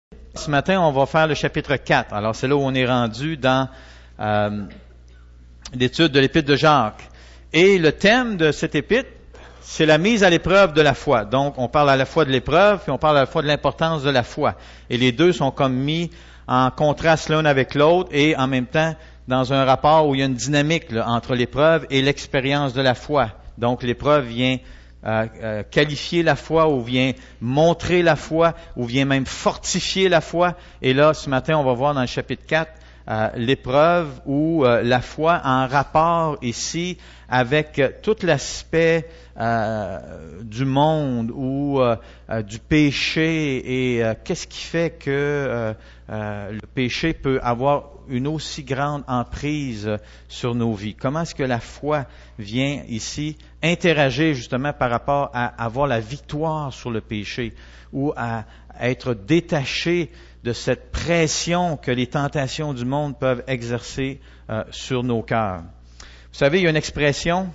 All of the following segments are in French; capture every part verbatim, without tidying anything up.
Ce matin, on va faire le chapitre quatre. Alors, c'est là où on est rendu dans euh, l'étude de l'Épître de Jacques. Et le thème de cette épître, c'est la mise à l'épreuve de la foi. Donc, on parle à la fois de l'épreuve, puis on parle à la fois de l'importance de la foi. Et les deux sont comme mis en contraste l'un avec l'autre et en même temps dans un rapport où il y a une dynamique là, entre l'épreuve et l'expérience de la foi. Donc, l'épreuve vient euh, euh, qualifier la foi ou vient montrer la foi ou vient même fortifier la foi. Et là, ce matin, on va voir dans le chapitre quatre euh, l'épreuve ou euh, la foi en rapport ici avec euh, tout l'aspect euh, du monde ou euh, euh, du péché et euh, qu'est-ce qui fait que euh, euh, le péché peut avoir une aussi grande emprise sur nos vies. Comment est-ce que la foi vient ici interagir justement par rapport à avoir la victoire sur le péché ou à être détaché de cette pression que les tentations du monde peuvent exercer euh, sur nos cœurs. Vous savez, il y a une expression.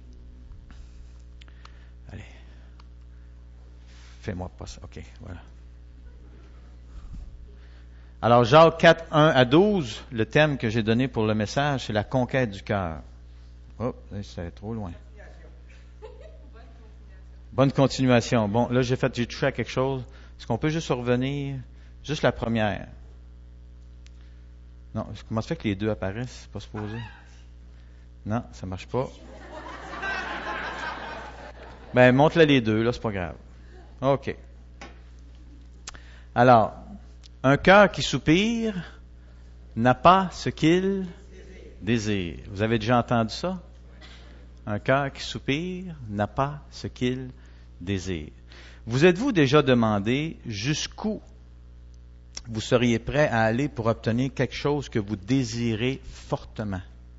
Allez. Fais-moi pas ça. OK, voilà. Alors, Jacques quatre, un à douze, le thème que j'ai donné pour le message, c'est la conquête du cœur. Oh, c'est trop loin. Bonne continuation. Bon, là, j'ai fait, j'ai touché à quelque chose. Est-ce qu'on peut juste revenir? Juste la première. Non, comment ça fait que les deux apparaissent? C'est pas supposé. Non, ça marche pas. Ben, montre-le les deux, là, c'est pas grave. OK. Alors, un cœur qui soupire n'a pas ce qu'il désire. Vous avez déjà entendu ça? Un cœur qui soupire n'a pas ce qu'il désire. Vous êtes-vous déjà demandé jusqu'où vous seriez prêt à aller pour obtenir quelque chose que vous désirez fortement?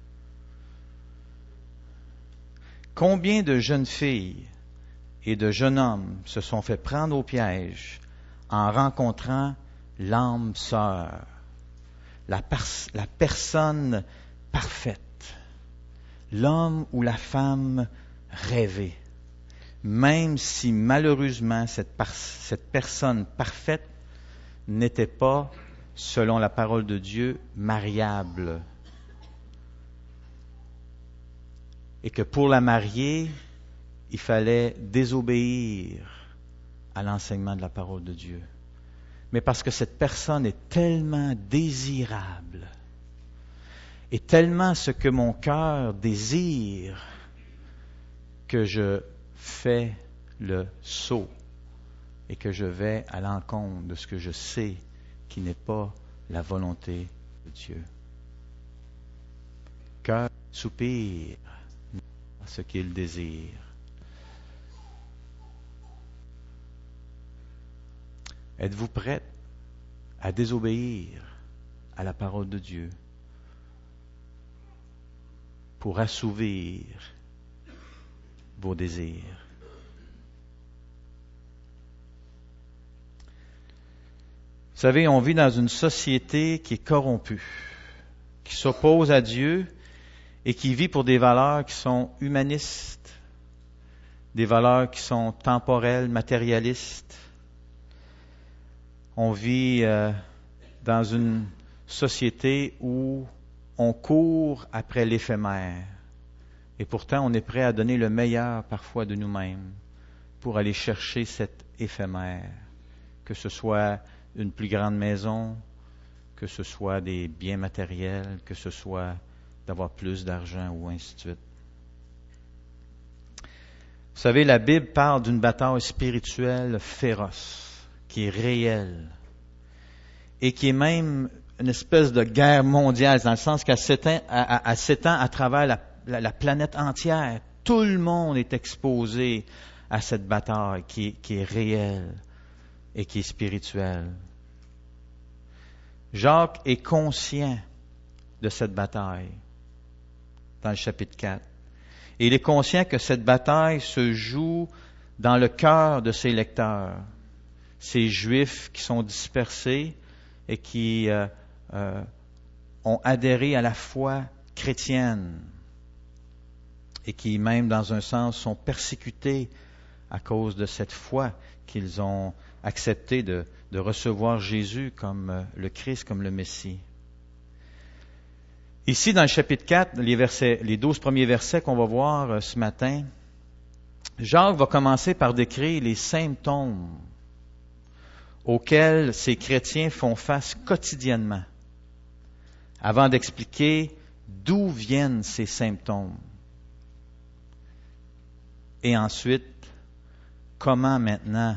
Combien de jeunes filles et de jeunes hommes se sont fait prendre au piège en rencontrant l'âme sœur, la, pers- la personne parfaite, l'homme ou la femme rêvée, même si malheureusement cette, par- cette personne parfaite n'était pas, selon la parole de Dieu, mariable. Et que pour la marier, il fallait désobéir à l'enseignement de la parole de Dieu. Mais parce que cette personne est tellement désirable, et tellement ce que mon cœur désire, que je fais le saut et que je vais à l'encontre de ce que je sais qui n'est pas la volonté de Dieu. Cœur soupire à ce qu'il désire. Êtes-vous prête à désobéir à la parole de Dieu pour assouvir vos désirs? Vous savez, on vit dans une société qui est corrompue, qui s'oppose à Dieu et qui vit pour des valeurs qui sont humanistes, des valeurs qui sont temporelles, matérialistes. On vit euh, dans une société où on court après l'éphémère. Et pourtant, on est prêt à donner le meilleur parfois de nous-mêmes pour aller chercher cet éphémère. Que ce soit une plus grande maison, que ce soit des biens matériels, que ce soit d'avoir plus d'argent ou ainsi de suite. Vous savez, la Bible parle d'une bataille spirituelle féroce, qui est réelle, et qui est même une espèce de guerre mondiale, dans le sens qu'elle s'étend à, à, s'étend à travers la, la, la planète entière. Tout le monde est exposé à cette bataille qui est, qui est réelle et qui est spirituelle. Jacques est conscient de cette bataille dans le chapitre quatre. Et il est conscient que cette bataille se joue dans le cœur de ses lecteurs, ces Juifs qui sont dispersés et qui euh, euh, ont adhéré à la foi chrétienne et qui même, dans un sens, sont persécutés à cause de cette foi qu'ils ont accepté de, de recevoir Jésus comme le Christ, comme le Messie. Ici, dans le chapitre quatre, les, versets, les douze premiers versets qu'on va voir ce matin, Jacques va commencer par décrire les symptômes auxquels ces chrétiens font face quotidiennement, avant d'expliquer d'où viennent ces symptômes. Et ensuite, comment maintenant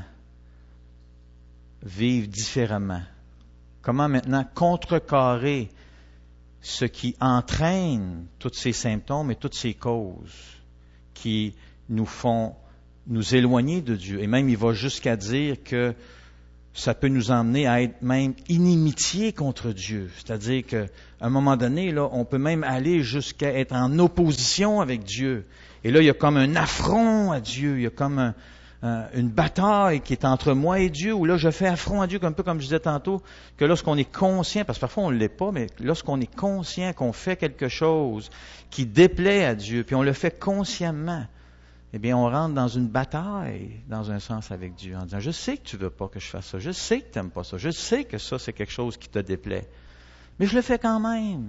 vivre différemment? Comment maintenant contrecarrer ce qui entraîne tous ces symptômes et toutes ces causes qui nous font nous éloigner de Dieu. Et même, il va jusqu'à dire que ça peut nous emmener à être même inimitié contre Dieu. C'est-à-dire qu'à un moment donné, là, on peut même aller jusqu'à être en opposition avec Dieu. Et là, il y a comme un affront à Dieu. Il y a comme un, un, une bataille qui est entre moi et Dieu, où là, je fais affront à Dieu, un peu comme je disais tantôt, que lorsqu'on est conscient, parce que parfois on ne l'est pas, mais lorsqu'on est conscient qu'on fait quelque chose qui déplaît à Dieu, puis on le fait consciemment, eh bien, on rentre dans une bataille, dans un sens, avec Dieu, en disant, je sais que tu veux pas que je fasse ça, je sais que tu n'aimes pas ça, je sais que ça, c'est quelque chose qui te déplaît, mais je le fais quand même,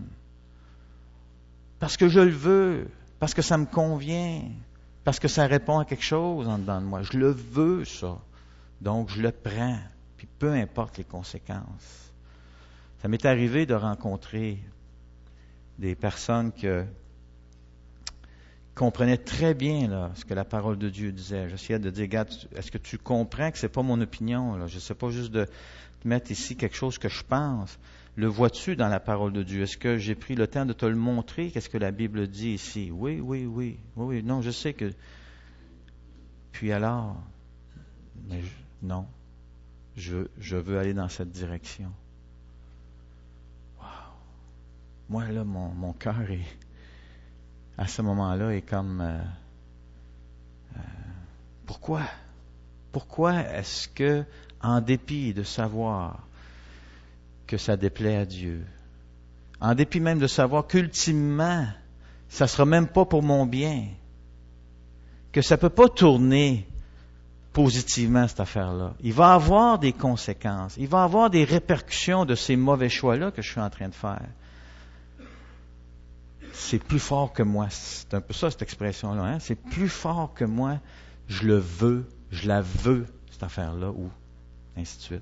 parce que je le veux, parce que ça me convient, parce que ça répond à quelque chose en dedans de moi. Je le veux, ça. Donc, je le prends, puis peu importe les conséquences. Ça m'est arrivé de rencontrer des personnes que comprenaient très bien là, ce que la parole de Dieu disait. J'essayais de dire, regarde, est-ce que tu comprends que c'est pas mon opinion? Là? Je ne sais pas juste de mettre ici quelque chose que je pense. Le vois-tu dans la parole de Dieu? Est-ce que j'ai pris le temps de te le montrer? Qu'est-ce que la Bible dit ici? Oui, oui, oui. Oui, oui. Non, je sais que... Puis alors? Mais je... non. Je, je veux aller dans cette direction. Wow. Moi, là, mon, mon cœur est... à ce moment-là, est comme... Euh, euh, pourquoi? Pourquoi est-ce que, en dépit de savoir que ça déplaît à Dieu, en dépit même de savoir qu'ultimement, ça ne sera même pas pour mon bien, que ça ne peut pas tourner positivement, cette affaire-là. Il va avoir des conséquences, il va avoir des répercussions de ces mauvais choix-là que je suis en train de faire. C'est plus fort que moi. C'est un peu ça, cette expression-là. Hein? C'est plus fort que moi. Je le veux, je la veux, cette affaire-là, ou ainsi de suite.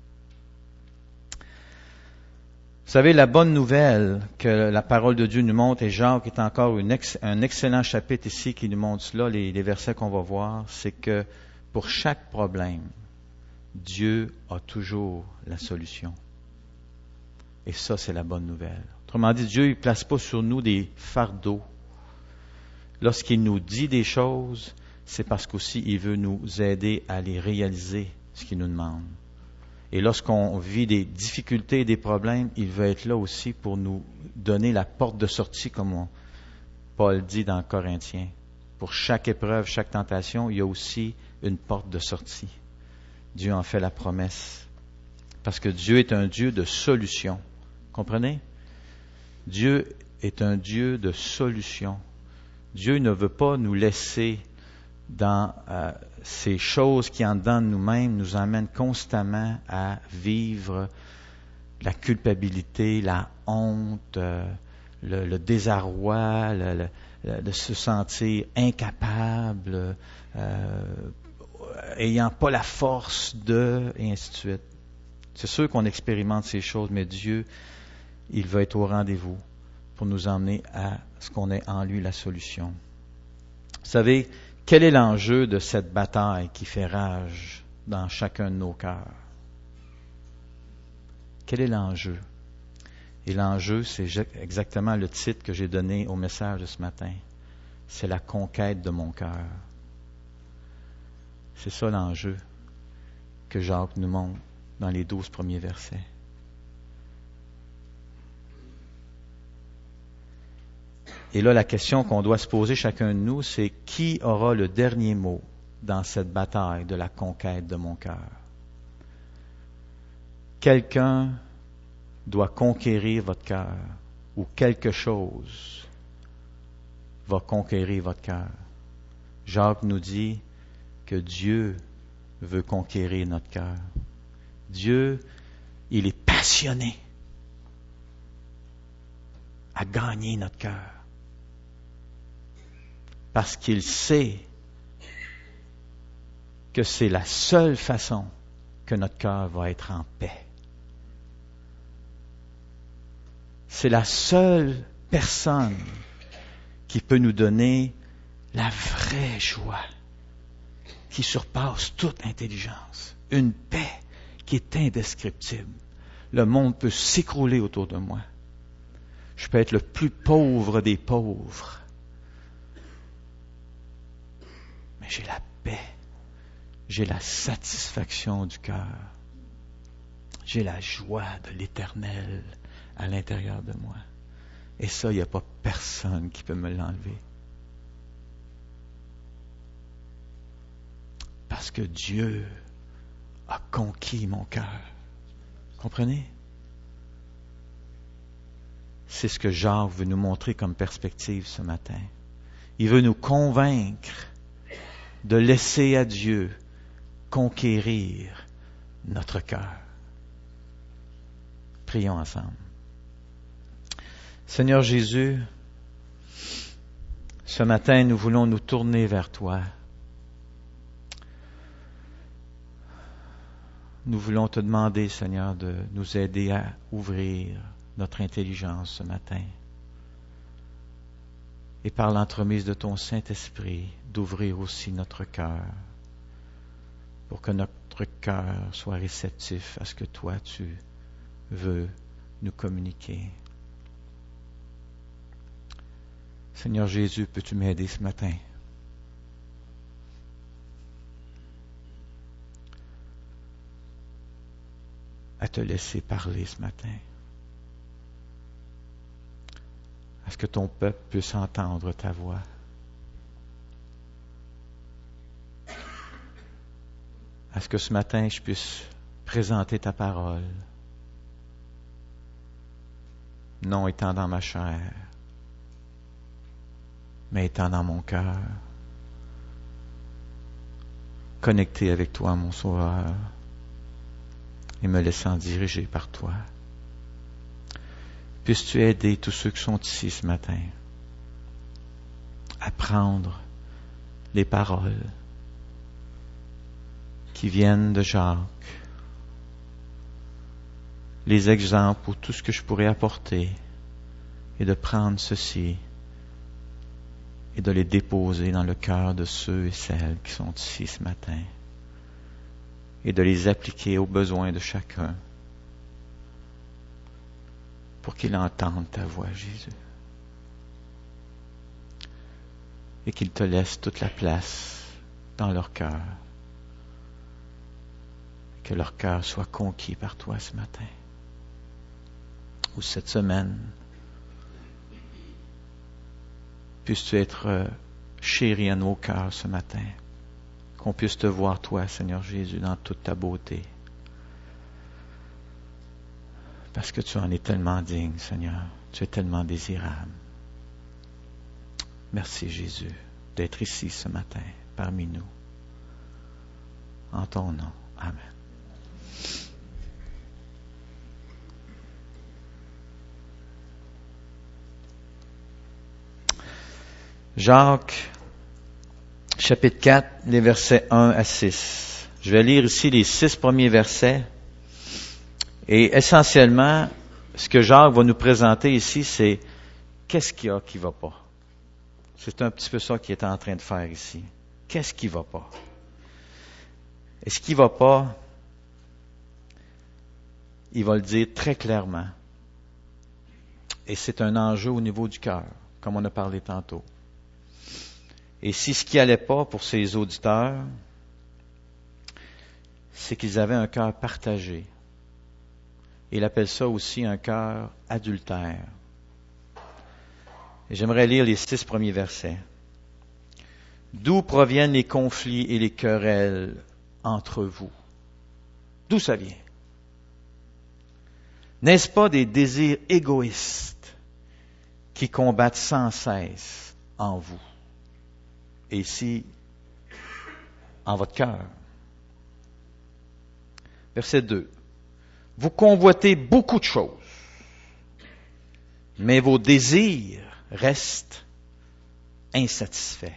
Vous savez, la bonne nouvelle que la parole de Dieu nous montre, et Jacques est encore une ex, un excellent chapitre ici qui nous montre cela, les, les versets qu'on va voir, c'est que pour chaque problème, Dieu a toujours la solution. Et ça, c'est la bonne nouvelle. Autrement dit, Dieu ne place pas sur nous des fardeaux. Lorsqu'il nous dit des choses, c'est parce qu'aussi il veut nous aider à les réaliser, ce qu'il nous demande. Et lorsqu'on vit des difficultés et des problèmes, il veut être là aussi pour nous donner la porte de sortie, comme on, Paul dit dans Corinthiens. Pour chaque épreuve, chaque tentation, il y a aussi une porte de sortie. Dieu en fait la promesse. Parce que Dieu est un Dieu de solution. Comprenez? Dieu est un Dieu de solution. Dieu ne veut pas nous laisser dans euh, ces choses qui en dedans de nous-mêmes nous emmènent constamment à vivre la culpabilité, la honte, euh, le, le désarroi, le, le, de se sentir incapable, euh, ayant pas la force de, et ainsi de suite. C'est sûr qu'on expérimente ces choses, mais Dieu, il veut être au rendez-vous pour nous emmener à ce qu'on ait en lui la solution. Vous savez, quel est l'enjeu de cette bataille qui fait rage dans chacun de nos cœurs? Quel est l'enjeu? Et l'enjeu, c'est exactement le titre que j'ai donné au message de ce matin. C'est la conquête de mon cœur. C'est ça l'enjeu que Jacques nous montre dans les douze premiers versets. Et là, la question qu'on doit se poser chacun de nous, c'est qui aura le dernier mot dans cette bataille de la conquête de mon cœur? Quelqu'un doit conquérir votre cœur ou quelque chose va conquérir votre cœur. Jacques nous dit que Dieu veut conquérir notre cœur. Dieu, il est passionné à gagner notre cœur. Parce qu'il sait que c'est la seule façon que notre cœur va être en paix. C'est la seule personne qui peut nous donner la vraie joie qui surpasse toute intelligence. Une paix qui est indescriptible. Le monde peut s'écrouler autour de moi. Je peux être le plus pauvre des pauvres. Mais j'ai la paix. J'ai la satisfaction du cœur. J'ai la joie de l'Éternel à l'intérieur de moi. Et ça, il n'y a pas personne qui peut me l'enlever. Parce que Dieu a conquis mon cœur. Comprenez? C'est ce que Jacques veut nous montrer comme perspective ce matin. Il veut nous convaincre de laisser à Dieu conquérir notre cœur. Prions ensemble. Seigneur Jésus, ce matin, nous voulons nous tourner vers toi. Nous voulons te demander, Seigneur, de nous aider à ouvrir notre intelligence ce matin. Et par l'entremise de ton Saint-Esprit, d'ouvrir aussi notre cœur pour que notre cœur soit réceptif à ce que toi, tu veux nous communiquer. Seigneur Jésus, peux-tu m'aider ce matin? À te laisser parler ce matin. À ce que ton peuple puisse entendre ta voix. À ce que ce matin, je puisse présenter ta parole. Non étant dans ma chair, mais étant dans mon cœur. Connecté avec toi, mon Sauveur, et me laissant diriger par toi. Puisses-tu aider tous ceux qui sont ici ce matin à prendre les paroles qui viennent de Jacques, les exemples ou tout ce que je pourrais apporter, et de prendre ceci et de les déposer dans le cœur de ceux et celles qui sont ici ce matin, et de les appliquer aux besoins de chacun pour qu'ils entendent ta voix, Jésus, et qu'ils te laissent toute la place dans leur cœur, que leur cœur soit conquis par toi ce matin ou cette semaine. Puisses-tu être chéri à nos cœurs ce matin, qu'on puisse te voir, toi, Seigneur Jésus, dans toute ta beauté. Parce que tu en es tellement digne, Seigneur. Tu es tellement désirable. Merci, Jésus, d'être ici ce matin, parmi nous. En ton nom. Amen. Jacques, chapitre quatre, les versets un à six. Je vais lire ici les six premiers versets. Et essentiellement, ce que Jacques va nous présenter ici, c'est qu'est-ce qu'il y a qui ne va pas. C'est un petit peu ça qu'il est en train de faire ici. Qu'est-ce qui ne va pas? Et ce qui ne va pas, il va le dire très clairement. Et c'est un enjeu au niveau du cœur, comme on a parlé tantôt. Et si ce qui n'allait pas pour ses auditeurs, c'est qu'ils avaient un cœur partagé. Il appelle ça aussi un cœur adultère. Et j'aimerais lire les six premiers versets. D'où proviennent les conflits et les querelles entre vous? D'où ça vient? N'est-ce pas des désirs égoïstes qui combattent sans cesse en vous? Et ici, en votre cœur. Verset deux. Vous convoitez beaucoup de choses, mais vos désirs restent insatisfaits.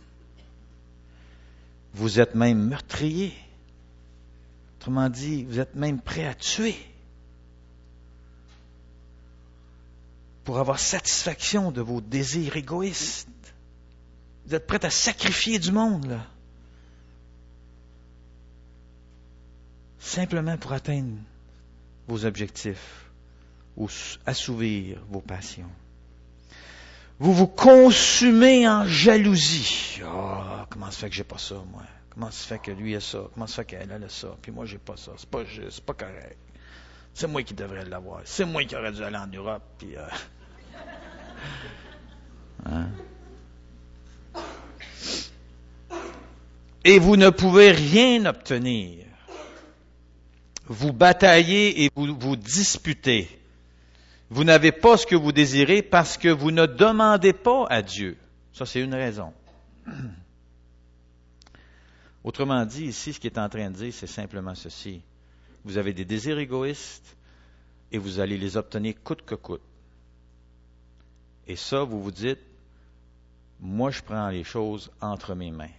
Vous êtes même meurtrier. Autrement dit, vous êtes même prêt à tuer pour avoir satisfaction de vos désirs égoïstes. Vous êtes prêt à sacrifier du monde, là. Simplement pour atteindre vos objectifs ou assouvir vos passions. Vous vous consumez en jalousie. Oh, comment se fait que j'ai pas ça, moi? Comment se fait que lui a ça? Comment se fait qu'elle a ça? Puis moi, j'ai pas ça. C'est pas juste, c'est pas correct. C'est moi qui devrais l'avoir. C'est moi qui aurais dû aller en Europe. Puis, euh... hein? Et vous ne pouvez rien obtenir. Vous bataillez et vous vous disputez. Vous n'avez pas ce que vous désirez parce que vous ne demandez pas à Dieu. Ça, c'est une raison. Autrement dit, ici, ce qu'il est en train de dire, c'est simplement ceci. Vous avez des désirs égoïstes et vous allez les obtenir coûte que coûte. Et ça, vous vous dites, moi, je prends les choses entre mes mains.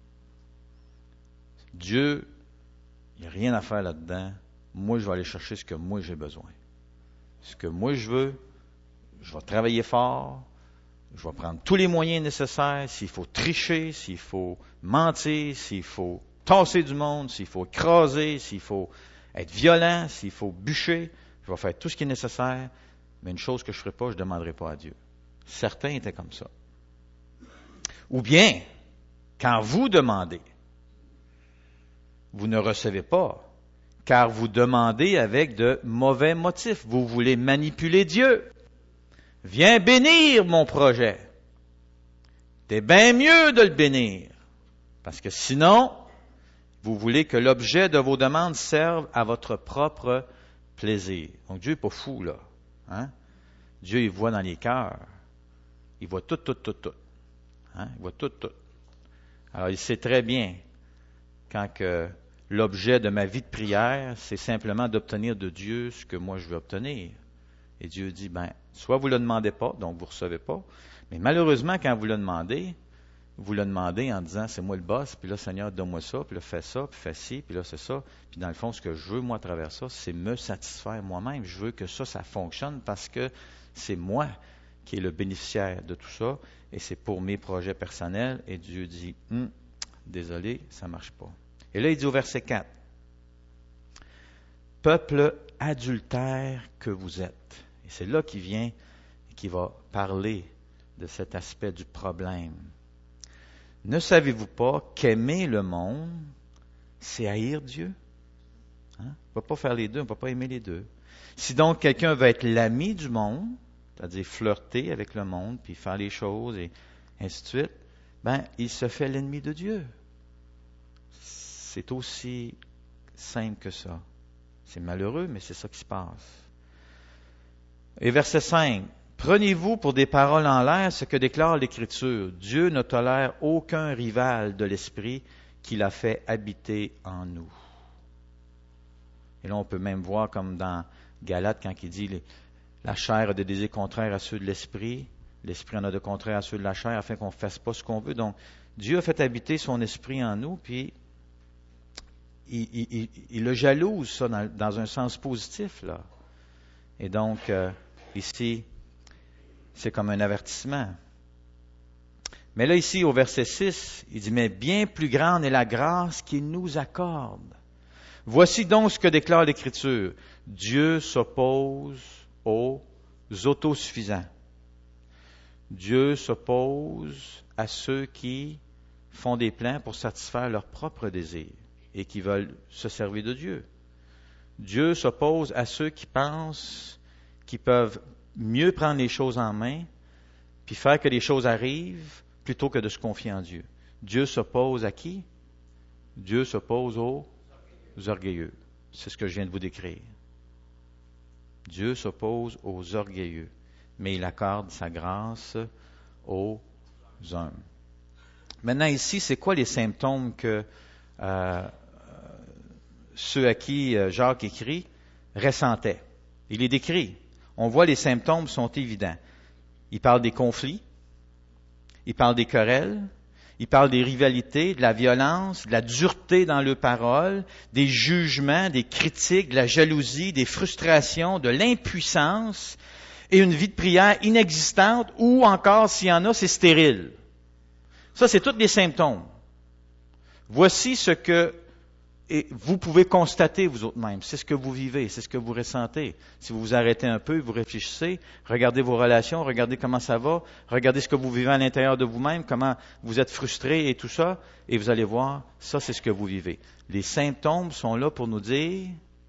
Dieu, il n'y a rien à faire là-dedans. Moi, je vais aller chercher ce que moi j'ai besoin. Ce que moi je veux, je vais travailler fort, je vais prendre tous les moyens nécessaires, s'il faut tricher, s'il faut mentir, s'il faut tasser du monde, s'il faut écraser, s'il faut être violent, s'il faut bûcher, je vais faire tout ce qui est nécessaire, mais une chose que je ne ferai pas, je ne demanderai pas à Dieu. Certains étaient comme ça. Ou bien, quand vous demandez, vous ne recevez pas, car vous demandez avec de mauvais motifs. Vous voulez manipuler Dieu. Viens bénir mon projet. C'est bien mieux de le bénir. Parce que sinon, vous voulez que l'objet de vos demandes serve à votre propre plaisir. Donc Dieu n'est pas fou, là. Hein? Dieu, il voit dans les cœurs. Il voit tout, tout, tout, tout. Hein? Il voit tout, tout. Alors, il sait très bien quand que l'objet de ma vie de prière, c'est simplement d'obtenir de Dieu ce que moi je veux obtenir. Et Dieu dit, ben, soit vous ne le demandez pas, donc vous ne recevez pas, mais malheureusement, quand vous le demandez, vous le demandez en disant, c'est moi le boss, puis là, Seigneur, donne-moi ça, puis là, fais ça, puis fais ci, puis là, c'est ça. Puis dans le fond, ce que je veux, moi, à travers ça, c'est me satisfaire moi-même. Je veux que ça, ça fonctionne parce que c'est moi qui est le bénéficiaire de tout ça, et c'est pour mes projets personnels. Et Dieu dit, hm, désolé, ça ne marche pas. Et là, il dit au verset quatre, « Peuple adultère que vous êtes. » Et c'est là qu'il vient et qu'il va parler de cet aspect du problème. « Ne savez-vous pas qu'aimer le monde, c'est haïr Dieu? » Hein? On ne peut pas faire les deux, on ne peut pas aimer les deux. Si donc quelqu'un veut être l'ami du monde, c'est-à-dire flirter avec le monde, puis faire les choses, et ainsi de suite, ben, il se fait l'ennemi de Dieu. C'est aussi simple que ça. C'est malheureux, mais c'est ça qui se passe. Et verset cinq. « Prenez-vous pour des paroles en l'air ce que déclare l'Écriture. Dieu ne tolère aucun rival de l'Esprit qu'il a fait habiter en nous. » Et là, on peut même voir comme dans Galates, quand il dit « La chair a des désirs contraires à ceux de l'Esprit, l'Esprit en a de contraires à ceux de la chair, afin qu'on ne fasse pas ce qu'on veut. » Donc, Dieu a fait habiter son Esprit en nous, puis Il, il, il le jalouse, ça, dans, dans un sens positif, là. Et donc, euh, ici, c'est comme un avertissement. Mais là, ici, au verset six, il dit, « Mais bien plus grande est la grâce qu'il nous accorde. Voici donc ce que déclare l'Écriture. Dieu s'oppose aux autosuffisants. Dieu s'oppose à ceux qui font des plans pour satisfaire leurs propres désirs et qui veulent se servir de Dieu. Dieu s'oppose à ceux qui pensent qu'ils peuvent mieux prendre les choses en main puis faire que les choses arrivent plutôt que de se confier en Dieu. Dieu s'oppose à qui? Dieu s'oppose aux orgueilleux. C'est ce que je viens de vous décrire. Dieu s'oppose aux orgueilleux, mais il accorde sa grâce aux hommes. Maintenant, ici, c'est quoi les symptômes que euh, ceux à qui Jacques écrit ressentait. Il est décrit. On voit les symptômes sont évidents. Il parle des conflits, il parle des querelles, il parle des rivalités, de la violence, de la dureté dans leurs paroles, des jugements, des critiques, de la jalousie, des frustrations, de l'impuissance et une vie de prière inexistante ou encore, s'il y en a, c'est stérile. Ça, c'est tous les symptômes. Voici ce que et vous pouvez constater vous autres mêmes. C'est ce que vous vivez, c'est ce que vous ressentez. Si vous vous arrêtez un peu, vous réfléchissez, regardez vos relations, regardez comment ça va, regardez ce que vous vivez à l'intérieur de vous-même, comment vous êtes frustré et tout ça, et vous allez voir, ça c'est ce que vous vivez. Les symptômes sont là pour nous dire,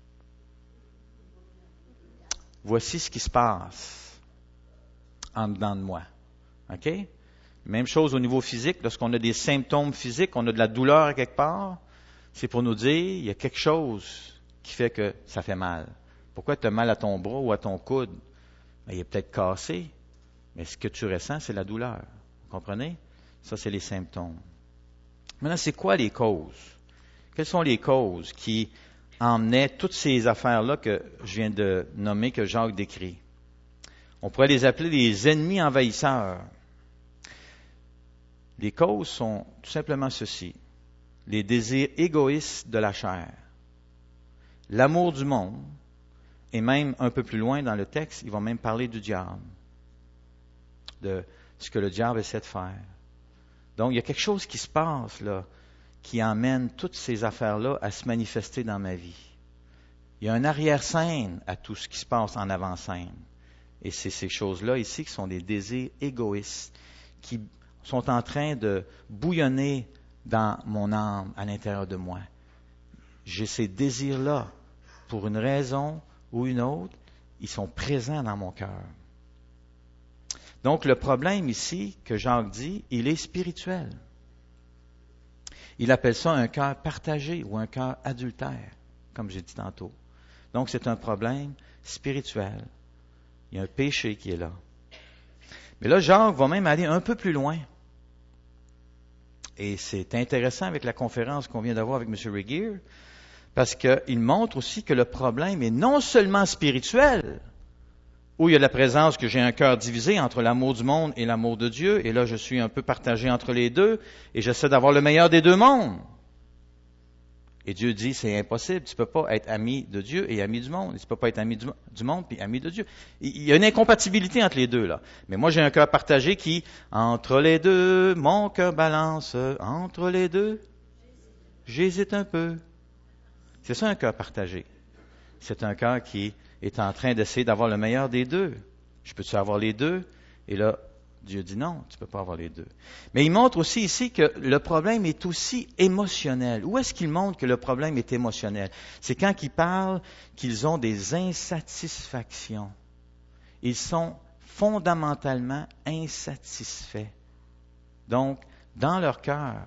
voici ce qui se passe en dedans de moi. OK? Même chose au niveau physique, lorsqu'on a des symptômes physiques, on a de la douleur à quelque part, c'est pour nous dire, il y a quelque chose qui fait que ça fait mal. Pourquoi tu as mal à ton bras ou à ton coude? Ben, il est peut-être cassé, mais ce que tu ressens, c'est la douleur. Vous comprenez? Ça, c'est les symptômes. Maintenant, c'est quoi les causes? Quelles sont les causes qui emmenaient toutes ces affaires-là que je viens de nommer, que Jacques décrit? On pourrait les appeler les ennemis envahisseurs. Les causes sont tout simplement ceci. Les désirs égoïstes de la chair, l'amour du monde, et même un peu plus loin dans le texte, il va même parler du diable, de ce que le diable essaie de faire. Donc, il y a quelque chose qui se passe là, qui emmène toutes ces affaires-là à se manifester dans ma vie. Il y a un arrière-scène à tout ce qui se passe en avant-scène. Et c'est ces choses-là ici qui sont des désirs égoïstes, qui sont en train de bouillonner dans mon âme, à l'intérieur de moi. J'ai ces désirs-là, pour une raison ou une autre, ils sont présents dans mon cœur. Donc, le problème ici, que Jacques dit, il est spirituel. Il appelle ça un cœur partagé ou un cœur adultère, comme j'ai dit tantôt. Donc, c'est un problème spirituel. Il y a un péché qui est là. Mais là, Jacques va même aller un peu plus loin. Et c'est intéressant avec la conférence qu'on vient d'avoir avec M. Regier, parce qu'il montre aussi que le problème est non seulement spirituel, où il y a la présence que j'ai un cœur divisé entre l'amour du monde et l'amour de Dieu, et là je suis un peu partagé entre les deux, et j'essaie d'avoir le meilleur des deux mondes. Et Dieu dit, c'est impossible, tu ne peux pas être ami de Dieu et ami du monde. Tu ne peux pas être ami du, du monde puis ami de Dieu. Il y a une incompatibilité entre les deux, là. Mais moi, j'ai un cœur partagé qui, entre les deux, mon cœur balance, entre les deux, j'hésite un peu. C'est ça un cœur partagé. C'est un cœur qui est en train d'essayer d'avoir le meilleur des deux. Je peux-tu avoir les deux? Et là, Dieu dit non, tu ne peux pas avoir les deux. Mais il montre aussi ici que le problème est aussi émotionnel. Où est-ce qu'il montre que le problème est émotionnel? C'est quand il parle qu'ils ont des insatisfactions. Ils sont fondamentalement insatisfaits. Donc, dans leur cœur,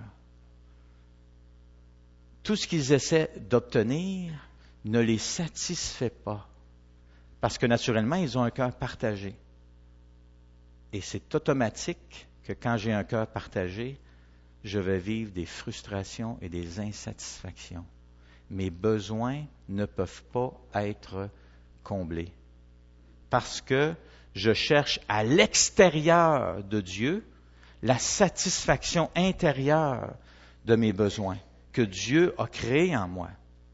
tout ce qu'ils essaient d'obtenir ne les satisfait pas. Parce que naturellement, ils ont un cœur partagé. Et c'est automatique que quand j'ai un cœur partagé, je vais vivre des frustrations et des insatisfactions. Mes besoins ne peuvent pas être comblés. Parce que je cherche à l'extérieur de Dieu la satisfaction intérieure de mes besoins que Dieu a créés en moi.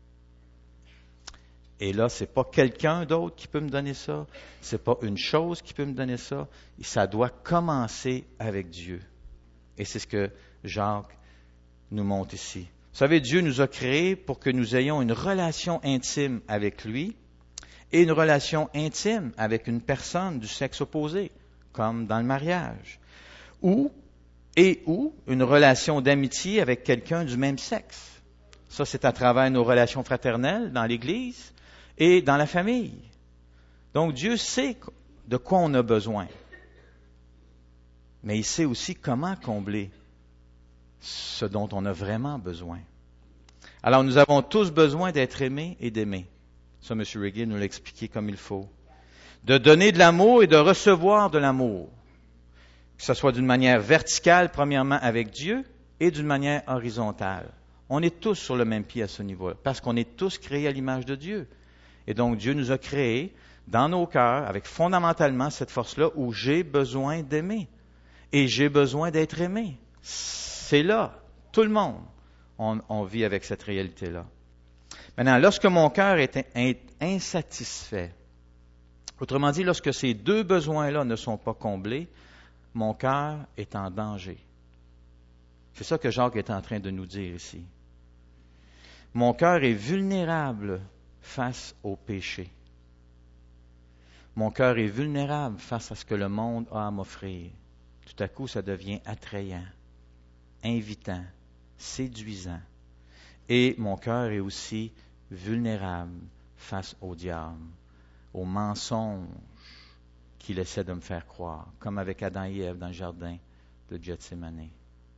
Et là, c'est pas quelqu'un d'autre qui peut me donner ça. C'est pas une chose qui peut me donner ça. Et ça doit commencer avec Dieu. Et c'est ce que Jacques nous montre ici. Vous savez, Dieu nous a créés pour que nous ayons une relation intime avec lui et une relation intime avec une personne du sexe opposé, comme dans le mariage. Ou, et ou, une relation d'amitié avec quelqu'un du même sexe. Ça, c'est à travers nos relations fraternelles dans l'Église et dans la famille. Donc, Dieu sait de quoi on a besoin. Mais il sait aussi comment combler ce dont on a vraiment besoin. Alors, nous avons tous besoin d'être aimés et d'aimer. Ça, M. Regier nous l'a expliqué comme il faut. De donner de l'amour et de recevoir de l'amour. Que ce soit d'une manière verticale, premièrement, avec Dieu, et d'une manière horizontale. On est tous sur le même pied à ce niveau-là, parce qu'on est tous créés à l'image de Dieu. Et donc, Dieu nous a créés dans nos cœurs avec fondamentalement cette force-là où j'ai besoin d'aimer. Et j'ai besoin d'être aimé. C'est là. Tout le monde, on, on vit avec cette réalité-là. Maintenant, lorsque mon cœur est insatisfait, autrement dit, lorsque ces deux besoins-là ne sont pas comblés, mon cœur est en danger. C'est ça que Jacques est en train de nous dire ici. Mon cœur est vulnérable face au péché. Mon cœur est vulnérable face à ce que le monde a à m'offrir. Tout à coup, ça devient attrayant, invitant, séduisant. Et mon cœur est aussi vulnérable face au diable, aux mensonges qu'il essaie de me faire croire, comme avec Adam et Ève dans le jardin de Gethsémani.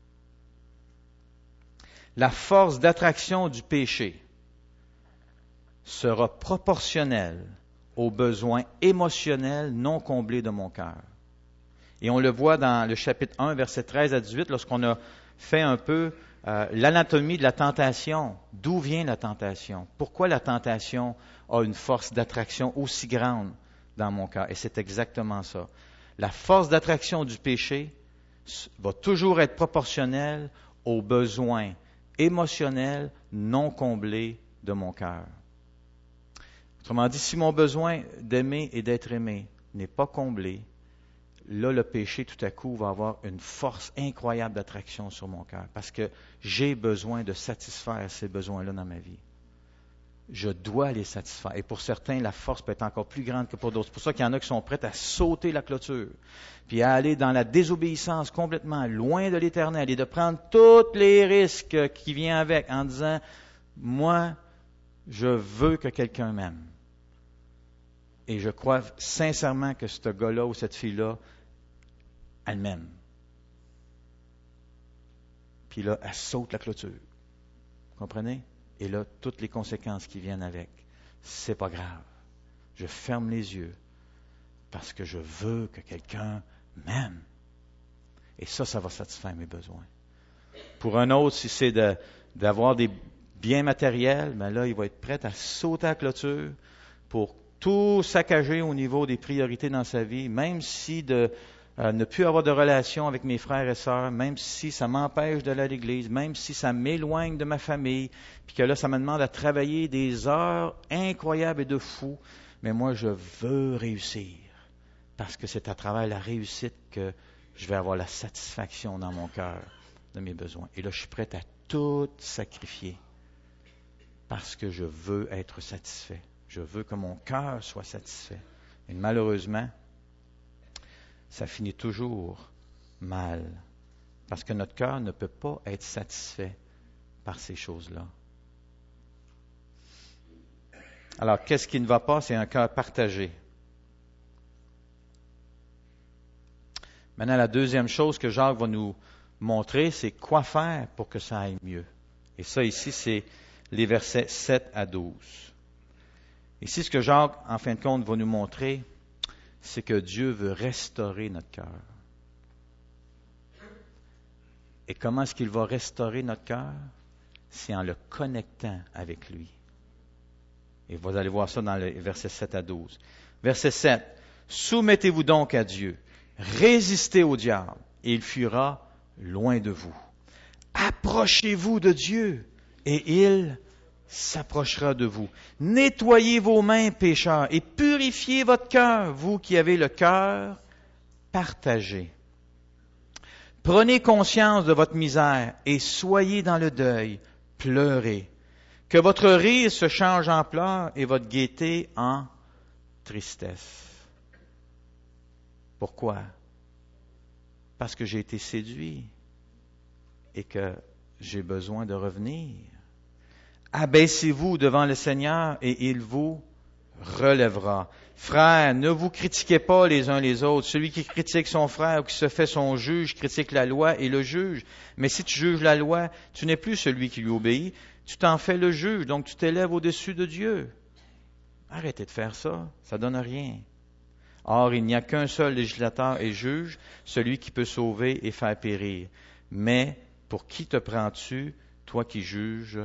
La force d'attraction du péché sera proportionnelle aux besoins émotionnels non comblés de mon cœur. Et on le voit dans le chapitre un, versets treize à dix-huit, lorsqu'on a fait un peu euh, l'anatomie de la tentation. D'où vient la tentation? Pourquoi la tentation a une force d'attraction aussi grande dans mon cœur? Et c'est exactement ça. La force d'attraction du péché va toujours être proportionnelle aux besoins émotionnels non comblés de mon cœur. Autrement dit, si mon besoin d'aimer et d'être aimé n'est pas comblé, là, le péché, tout à coup, va avoir une force incroyable d'attraction sur mon cœur, parce que j'ai besoin de satisfaire ces besoins-là dans ma vie. Je dois les satisfaire. Et pour certains, la force peut être encore plus grande que pour d'autres. C'est pour ça qu'il y en a qui sont prêts à sauter la clôture, puis à aller dans la désobéissance complètement loin de l'Éternel et de prendre tous les risques qui viennent avec en disant, moi, je veux que quelqu'un m'aime. Et je crois sincèrement que ce gars-là ou cette fille-là, elle m'aime. Puis là, elle saute la clôture. Vous comprenez? Et là, toutes les conséquences qui viennent avec. C'est pas grave. Je ferme les yeux parce que je veux que quelqu'un m'aime. Et ça, ça va satisfaire mes besoins. Pour un autre, si c'est de, d'avoir des biens matériels, ben là, il va être prêt à sauter à la clôture pour tout saccager au niveau des priorités dans sa vie, même si de euh, ne plus avoir de relation avec mes frères et sœurs, même si ça m'empêche d'aller à l'église, même si ça m'éloigne de ma famille, puis que là, ça me demande à travailler des heures incroyables et de fou, mais moi, je veux réussir, parce que c'est à travers la réussite que je vais avoir la satisfaction dans mon cœur de mes besoins. Et là, je suis prêt à tout sacrifier, parce que je veux être satisfait. Je veux que mon cœur soit satisfait. Et malheureusement, ça finit toujours mal. Parce que notre cœur ne peut pas être satisfait par ces choses-là. Alors, qu'est-ce qui ne va pas? C'est un cœur partagé. Maintenant, la deuxième chose que Jacques va nous montrer, c'est quoi faire pour que ça aille mieux. Et ça, ici, c'est les versets sept à douze. Ici, ce que Jacques, en fin de compte, va nous montrer, c'est que Dieu veut restaurer notre cœur. Et comment est-ce qu'il va restaurer notre cœur? C'est en le connectant avec lui. Et vous allez voir ça dans les versets sept à douze. Verset sept. Soumettez-vous donc à Dieu. Résistez au diable, et il fuira loin de vous. Approchez-vous de Dieu, et il s'approchera de vous. Nettoyez vos mains, pécheurs, et purifiez votre cœur, vous qui avez le cœur partagé. Prenez conscience de votre misère et soyez dans le deuil, pleurez. Que votre rire se change en pleurs et votre gaieté en tristesse. Pourquoi? Parce que j'ai été séduit et que j'ai besoin de revenir. Abaissez-vous devant le Seigneur et il vous relèvera. Frères, ne vous critiquez pas les uns les autres. Celui qui critique son frère ou qui se fait son juge critique la loi et le juge. Mais si tu juges la loi, tu n'es plus celui qui lui obéit. Tu t'en fais le juge, donc tu t'élèves au-dessus de Dieu. Arrêtez de faire ça, ça ne donne rien. Or, il n'y a qu'un seul législateur et juge, celui qui peut sauver et faire périr. Mais pour qui te prends-tu, toi qui juges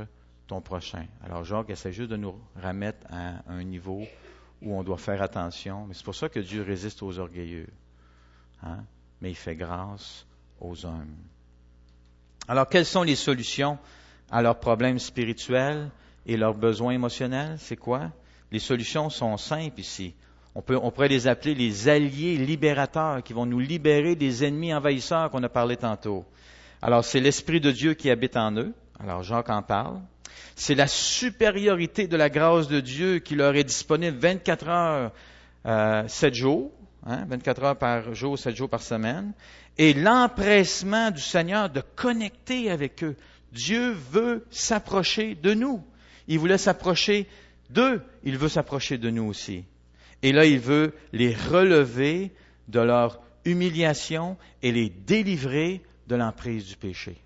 ton prochain. Alors Jacques essaie juste de nous remettre à un niveau où on doit faire attention. Mais c'est pour ça que Dieu résiste aux orgueilleux. Hein? Mais il fait grâce aux hommes. Alors, quelles sont les solutions à leurs problèmes spirituels et leurs besoins émotionnels? C'est quoi? Les solutions sont simples ici. On peut, on pourrait les appeler les alliés libérateurs qui vont nous libérer des ennemis envahisseurs qu'on a parlé tantôt. Alors, c'est l'Esprit de Dieu qui habite en eux. Alors, Jacques en parle. C'est la supériorité de la grâce de Dieu qui leur est disponible vingt-quatre heures, euh, sept jours. Hein, vingt-quatre heures par jour, sept jours par semaine. Et l'empressement du Seigneur de connecter avec eux. Dieu veut s'approcher de nous. Il voulait s'approcher d'eux. Il veut s'approcher de nous aussi. Et là, il veut les relever de leur humiliation et les délivrer de l'emprise du péché.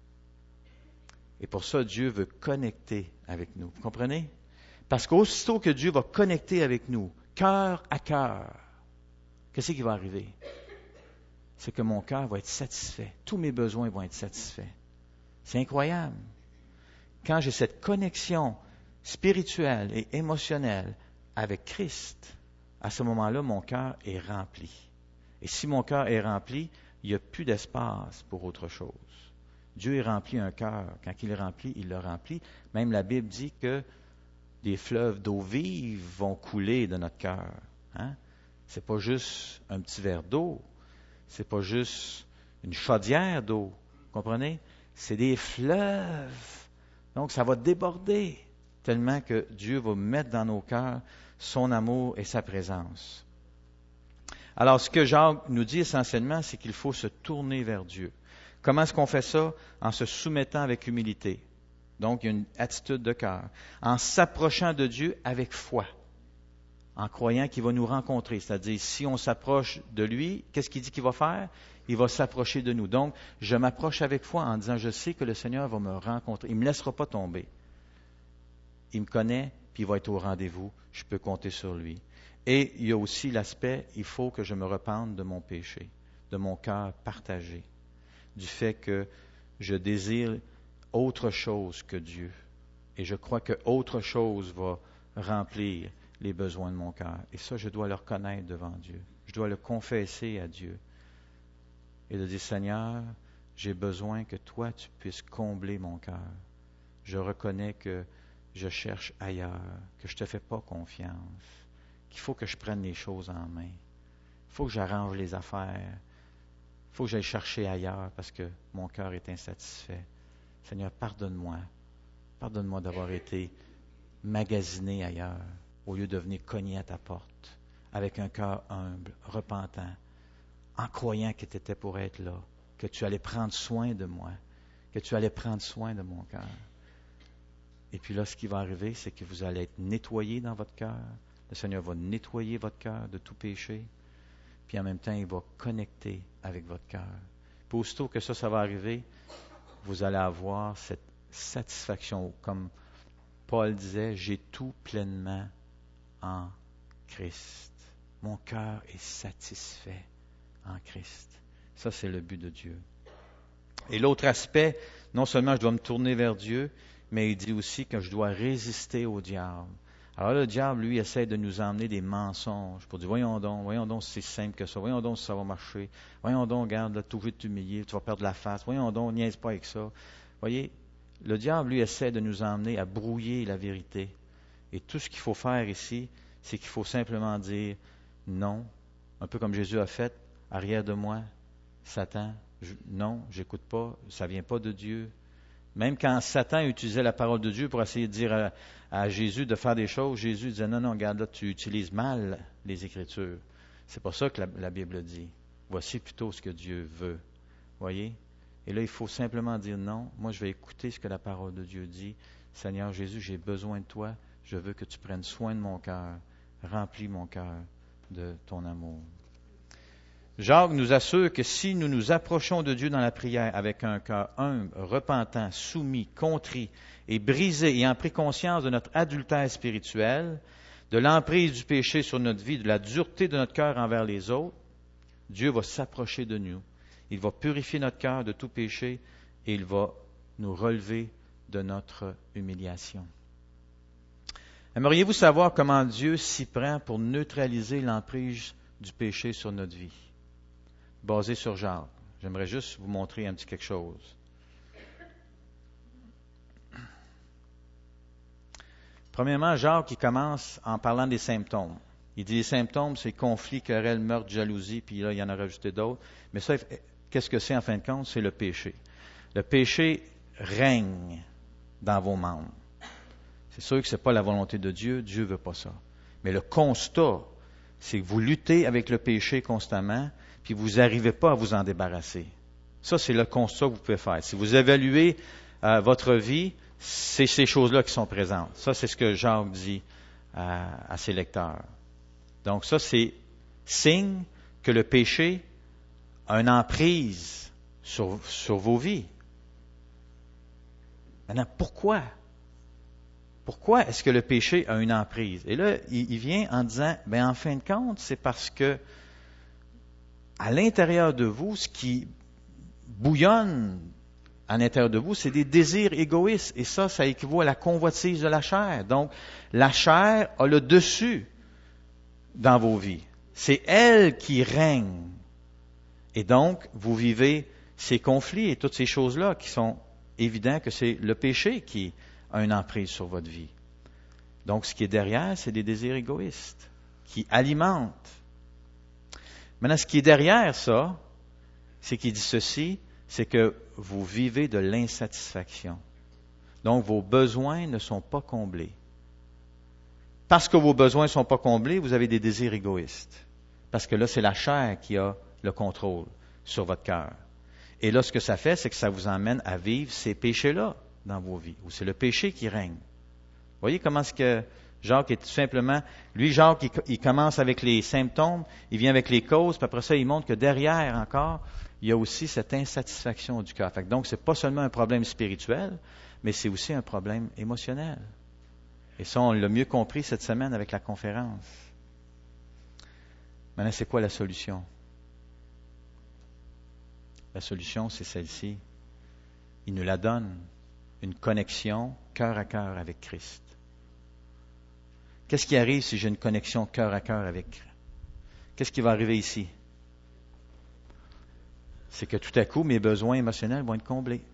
Et pour ça, Dieu veut connecter avec nous. Vous comprenez? Parce qu'aussitôt que Dieu va connecter avec nous, cœur à cœur, qu'est-ce qui va arriver? C'est que mon cœur va être satisfait. Tous mes besoins vont être satisfaits. C'est incroyable. Quand j'ai cette connexion spirituelle et émotionnelle avec Christ, à ce moment-là, mon cœur est rempli. Et si mon cœur est rempli, il n'y a plus d'espace pour autre chose. Dieu est rempli un cœur. Quand il est rempli, il le remplit. Même la Bible dit que des fleuves d'eau vive vont couler de notre cœur. Hein? C'est pas juste un petit verre d'eau. C'est pas juste une chaudière d'eau. Vous comprenez? C'est des fleuves. Donc, ça va déborder tellement que Dieu va mettre dans nos cœurs son amour et sa présence. Alors, ce que Jacques nous dit essentiellement, c'est qu'il faut se tourner vers Dieu. Comment est-ce qu'on fait ça? En se soumettant avec humilité. Donc, il y a une attitude de cœur. En s'approchant de Dieu avec foi. En croyant qu'il va nous rencontrer. C'est-à-dire, si on s'approche de lui, qu'est-ce qu'il dit qu'il va faire? Il va s'approcher de nous. Donc, je m'approche avec foi en disant, je sais que le Seigneur va me rencontrer. Il ne me laissera pas tomber. Il me connaît, puis il va être au rendez-vous. Je peux compter sur lui. Et il y a aussi l'aspect, il faut que je me repente de mon péché, de mon cœur partagé, du fait que je désire autre chose que Dieu. Et je crois que autre chose va remplir les besoins de mon cœur. Et ça, je dois le reconnaître devant Dieu. Je dois le confesser à Dieu. Et de dire, Seigneur, j'ai besoin que toi, tu puisses combler mon cœur. Je reconnais que je cherche ailleurs, que je ne te fais pas confiance, qu'il faut que je prenne les choses en main. Il faut que j'arrange les affaires. Il faut que j'aille chercher ailleurs parce que mon cœur est insatisfait. Seigneur, pardonne-moi. Pardonne-moi d'avoir été magasiné ailleurs au lieu de venir cogner à ta porte avec un cœur humble, repentant, en croyant que tu étais pour être là, que tu allais prendre soin de moi, que tu allais prendre soin de mon cœur. Et puis là, ce qui va arriver, c'est que vous allez être nettoyé dans votre cœur. Le Seigneur va nettoyer votre cœur de tout péché. Puis en même temps, il va connecter avec votre cœur. Puis aussitôt que ça, ça va arriver, vous allez avoir cette satisfaction. Comme Paul disait, j'ai tout pleinement en Christ. Mon cœur est satisfait en Christ. Ça, c'est le but de Dieu. Et l'autre aspect, non seulement je dois me tourner vers Dieu, mais il dit aussi que je dois résister au diable. Alors le diable, lui, essaie de nous emmener des mensonges pour dire, voyons donc, voyons donc si c'est simple que ça, voyons donc si ça va marcher, voyons donc, regarde, là, tu vas t'humilier, tu vas perdre la face, voyons donc, niaise pas avec ça. Voyez, le diable, lui, essaie de nous emmener à brouiller la vérité. Et tout ce qu'il faut faire ici, c'est qu'il faut simplement dire non, un peu comme Jésus a fait, arrière de moi, Satan, je, non, j'écoute pas, ça vient pas de Dieu. Même quand Satan utilisait la parole de Dieu pour essayer de dire à, à Jésus de faire des choses, Jésus disait, non, non, regarde là, tu utilises mal les Écritures. C'est pas ça que la, la Bible dit. Voici plutôt ce que Dieu veut. Voyez? Et là, il faut simplement dire non. Moi, je vais écouter ce que la parole de Dieu dit. Seigneur Jésus, j'ai besoin de toi. Je veux que tu prennes soin de mon cœur. Remplis mon cœur de ton amour. Jacques nous assure que si nous nous approchons de Dieu dans la prière avec un cœur humble, repentant, soumis, contrit et brisé et en pris conscience de notre adultère spirituel, de l'emprise du péché sur notre vie, de la dureté de notre cœur envers les autres, Dieu va s'approcher de nous. Il va purifier notre cœur de tout péché et il va nous relever de notre humiliation. Aimeriez-vous savoir comment Dieu s'y prend pour neutraliser l'emprise du péché sur notre vie? Basé sur Jacques. J'aimerais juste vous montrer un petit quelque chose. Premièrement, Jacques, il commence en parlant des symptômes. Il dit les symptômes, c'est conflit, querelle, meurtre, jalousie, puis là, il y en a rajouté d'autres. Mais ça, qu'est-ce que c'est en fin de compte? C'est le péché. Le péché règne dans vos membres. C'est sûr que ce n'est pas la volonté de Dieu. Dieu ne veut pas ça. Mais le constat, c'est que vous luttez avec le péché constamment, puis vous n'arrivez pas à vous en débarrasser. Ça, c'est le constat que vous pouvez faire. Si vous évaluez euh, votre vie, c'est ces choses-là qui sont présentes. Ça, c'est ce que Jacques dit à, à ses lecteurs. Donc ça, c'est signe que le péché a une emprise sur, sur vos vies. Maintenant, pourquoi? Pourquoi est-ce que le péché a une emprise? Et là, il, il vient en disant, bien, en fin de compte, c'est parce que à l'intérieur de vous, ce qui bouillonne à l'intérieur de vous, c'est des désirs égoïstes. Et ça, ça équivaut à la convoitise de la chair. Donc, la chair a le dessus dans vos vies. C'est elle qui règne. Et donc, vous vivez ces conflits et toutes ces choses-là qui sont évidents que c'est le péché qui a une emprise sur votre vie. Donc, ce qui est derrière, c'est des désirs égoïstes qui alimentent. Maintenant, ce qui est derrière ça, c'est qu'il dit ceci, c'est que vous vivez de l'insatisfaction. Donc, vos besoins ne sont pas comblés. Parce que vos besoins ne sont pas comblés, vous avez des désirs égoïstes. Parce que là, c'est la chair qui a le contrôle sur votre cœur. Et là, ce que ça fait, c'est que ça vous emmène à vivre ces péchés-là dans vos vies, où c'est le péché qui règne. Vous voyez comment est-ce que Jacques est tout simplement... Lui, Jacques, il, il commence avec les symptômes, il vient avec les causes, puis après ça, il montre que derrière encore, il y a aussi cette insatisfaction du cœur. Fait que donc, ce n'est pas seulement un problème spirituel, mais c'est aussi un problème émotionnel. Et ça, on l'a mieux compris cette semaine avec la conférence. Maintenant, c'est quoi la solution? La solution, c'est celle-ci. Il nous la donne, une connexion cœur à cœur avec Christ. Qu'est-ce qui arrive si j'ai une connexion cœur à cœur avec Christ? Qu'est-ce qui va arriver ici? C'est que tout à coup, mes besoins émotionnels vont être comblés.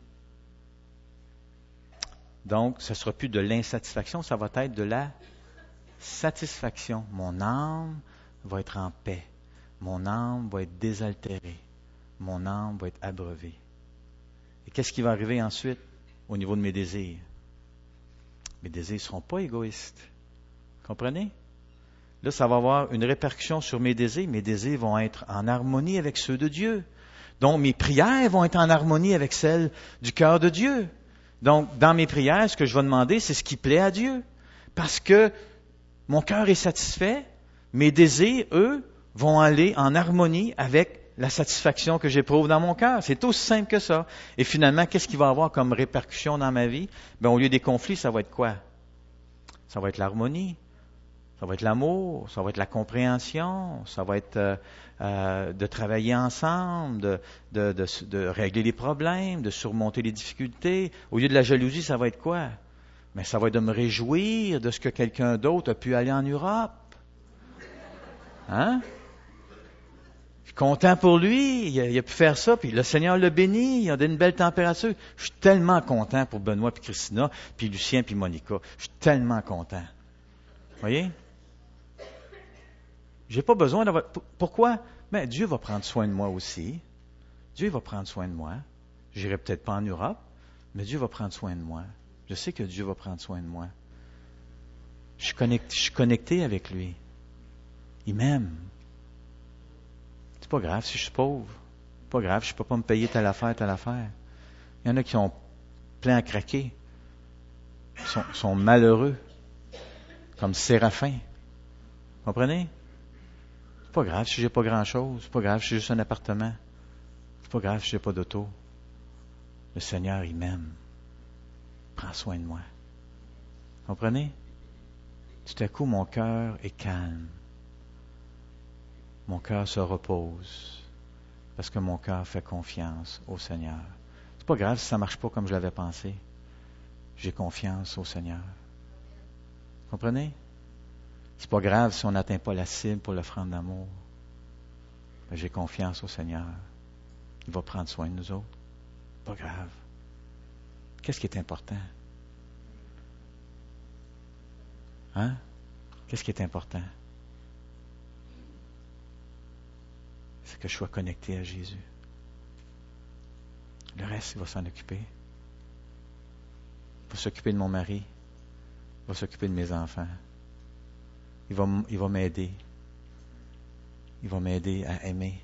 Donc, ce ne sera plus de l'insatisfaction, ça va être de la satisfaction. Mon âme va être en paix. Mon âme va être désaltérée. Mon âme va être abreuvée. Et qu'est-ce qui va arriver ensuite au niveau de mes désirs? Mes désirs ne seront pas égoïstes. Comprenez? Là, ça va avoir une répercussion sur mes désirs. Mes désirs vont être en harmonie avec ceux de Dieu. Donc, mes prières vont être en harmonie avec celles du cœur de Dieu. Donc, dans mes prières, ce que je vais demander, c'est ce qui plaît à Dieu. Parce que mon cœur est satisfait, mes désirs, eux, vont aller en harmonie avec la satisfaction que j'éprouve dans mon cœur. C'est aussi simple que ça. Et finalement, qu'est-ce qu'il va y avoir comme répercussion dans ma vie? Bien, au lieu des conflits, ça va être quoi? Ça va être l'harmonie. Ça va être l'amour, ça va être la compréhension, ça va être euh, euh, de travailler ensemble, de, de, de, de régler les problèmes, de surmonter les difficultés. Au lieu de la jalousie, ça va être quoi? Mais ça va être de me réjouir de ce que quelqu'un d'autre a pu aller en Europe. Hein? Je suis content pour lui, il a, il a pu faire ça, puis le Seigneur l'a béni, il a donné une belle température. Je suis tellement content pour Benoît, puis Christina, puis Lucien, puis Monica. Je suis tellement content. Vous voyez? J'ai pas besoin d'avoir... Pourquoi? Mais Dieu va prendre soin de moi aussi. Dieu va prendre soin de moi. J'irai peut-être pas en Europe, mais Dieu va prendre soin de moi. Je sais que Dieu va prendre soin de moi. Je suis connecté, je suis connecté avec lui. Il m'aime. C'est pas grave si je suis pauvre. C'est pas grave, je peux pas me payer telle affaire, telle affaire. Il y en a qui ont plein à craquer. Ils sont, sont malheureux. Comme Séraphin. Comprenez? C'est pas grave si j'ai pas grand-chose. C'est pas grave si j'ai juste un appartement. C'est pas grave si j'ai pas d'auto. Le Seigneur, il m'aime. Prends soin de moi. Comprenez? Tout à coup, mon cœur est calme. Mon cœur se repose. Parce que mon cœur fait confiance au Seigneur. C'est pas grave si ça marche pas comme je l'avais pensé. J'ai confiance au Seigneur. Comprenez? C'est pas grave si on n'atteint pas la cible pour l'offrande d'amour. Mais j'ai confiance au Seigneur. Il va prendre soin de nous autres. Pas grave. Qu'est-ce qui est important? Hein? Qu'est-ce qui est important? C'est que je sois connecté à Jésus. Le reste, il va s'en occuper. Il va s'occuper de mon mari. Il va s'occuper de mes enfants. Il va, il va m'aider. Il va m'aider à aimer.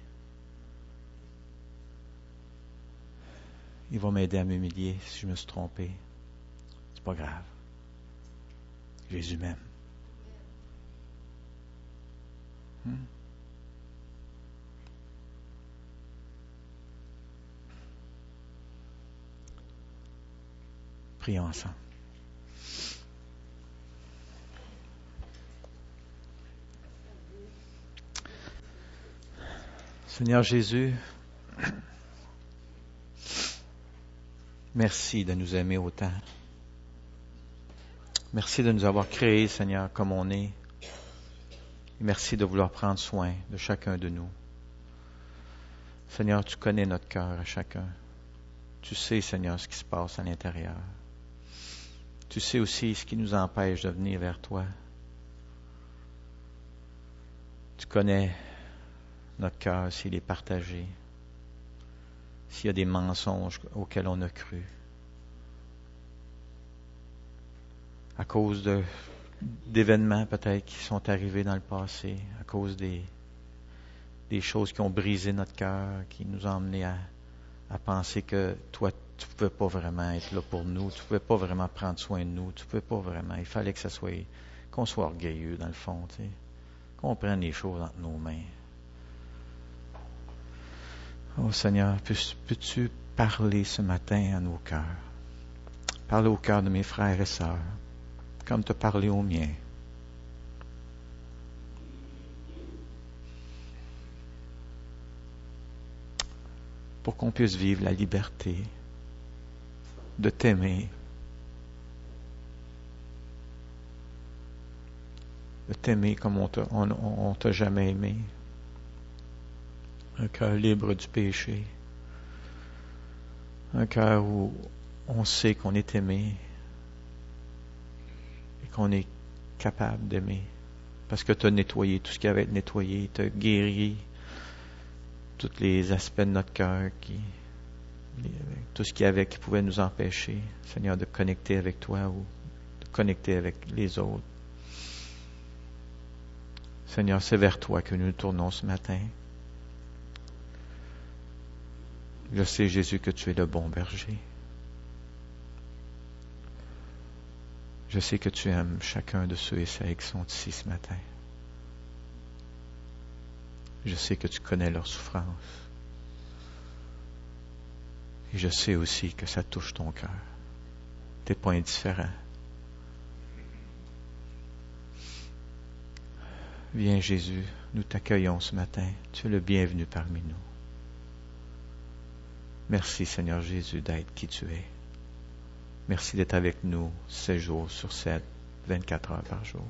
Il va m'aider à m'humilier si je me suis trompé. C'est pas grave. Jésus m'aime. Hmm? Prions ensemble. Seigneur Jésus, merci de nous aimer autant. Merci de nous avoir créés, Seigneur, comme on est. Et merci de vouloir prendre soin de chacun de nous. Seigneur, tu connais notre cœur à chacun. Tu sais, Seigneur, ce qui se passe à l'intérieur. Tu sais aussi ce qui nous empêche de venir vers toi. Tu connais notre cœur s'il est partagé, s'il y a des mensonges auxquels on a cru, à cause de, d'événements peut-être qui sont arrivés dans le passé, à cause des, des choses qui ont brisé notre cœur, qui nous ont amenés à, à penser que toi, tu ne pouvais pas vraiment être là pour nous, tu ne pouvais pas vraiment prendre soin de nous, tu ne pouvais pas vraiment, il fallait que ça soit, qu'on soit orgueilleux dans le fond, tu sais, qu'on prenne les choses entre nos mains. Oh Seigneur, peux-tu parler ce matin à nos cœurs? Parle au cœur de mes frères et sœurs, comme tu as parlé au mien. Pour qu'on puisse vivre la liberté de t'aimer, de t'aimer comme on t'a, on, on, on t'a jamais aimé. Un cœur libre du péché. Un cœur où on sait qu'on est aimé et qu'on est capable d'aimer. Parce que tu as nettoyé tout ce qui avait à être nettoyé. Tu as guéri tous les aspects de notre cœur, qui, tout ce qu'il y avait qui pouvait nous empêcher, Seigneur, de connecter avec toi ou de connecter avec les autres. Seigneur, c'est vers toi que nous nous tournons ce matin. Je sais, Jésus, que tu es le bon berger. Je sais que tu aimes chacun de ceux et celles qui sont ici ce matin. Je sais que tu connais leur souffrance. Et je sais aussi que ça touche ton cœur. Tu n'es pas indifférent. Viens, Jésus, nous t'accueillons ce matin. Tu es le bienvenu parmi nous. Merci, Seigneur Jésus, d'être qui tu es. Merci d'être avec nous sept jours sur sept, vingt-quatre heures par jour.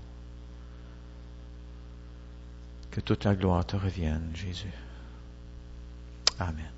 Que toute la gloire te revienne, Jésus. Amen.